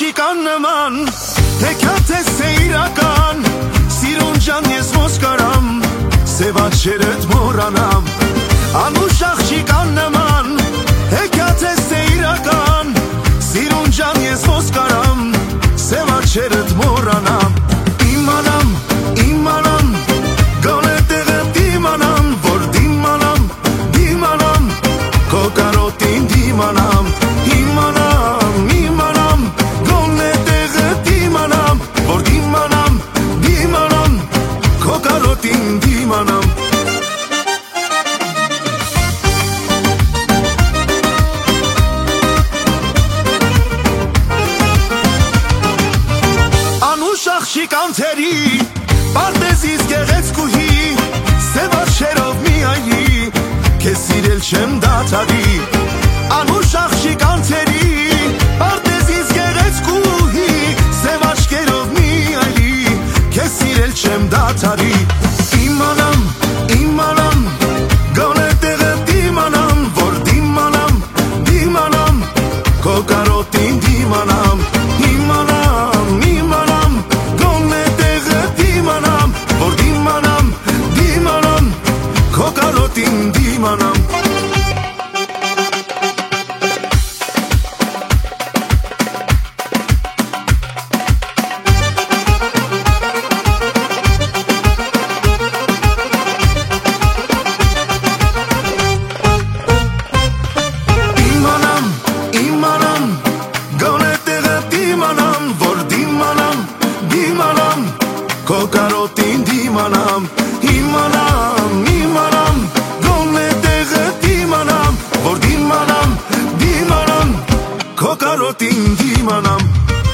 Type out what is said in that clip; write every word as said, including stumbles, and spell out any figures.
աղջիկան նման հեքիաթ է սեյրական սիրուն ջան ես ոնց կարամ սև աչքերդ մոռանամ անուշ աղջիկան նման հեքիաթ է սեյրական սիրուն ջան ես ոնց կարամ սև աչքերդ մոռանամ իմանամ իմանամ գոնե տեղդ իմանամ որ դիմանամ դիմանամ քո կարոտին դիմանամ իմանամ իմանամ գոնե տեղդ իմանամ որ դիմանամ դիմանամ քո կարոտին դիմանամ կանթերի պարտեզից գեղեցկուհի սև աչքերով մի այլի քեզ սիրել չեմ դադարի անուշ աղջիկ կանթերի պարտեզից գեղեցկուհի սև աչքերով մի այլի քեզ սիրել չեմ դադարի իմանամ իմանամ գոնե տեղդ իմանամ որ դիմանամ դիմանամ քո կարոտին դիմանամ իմանամ իմանամ Kokarotin dimanam İmanam, imanam Gone tegat imanam Vor dimanam, dimanam Kokarotin dimanam İmanam, imanam Gone tegat imanam Vor dimanam, dimanam Kokarotin dimanam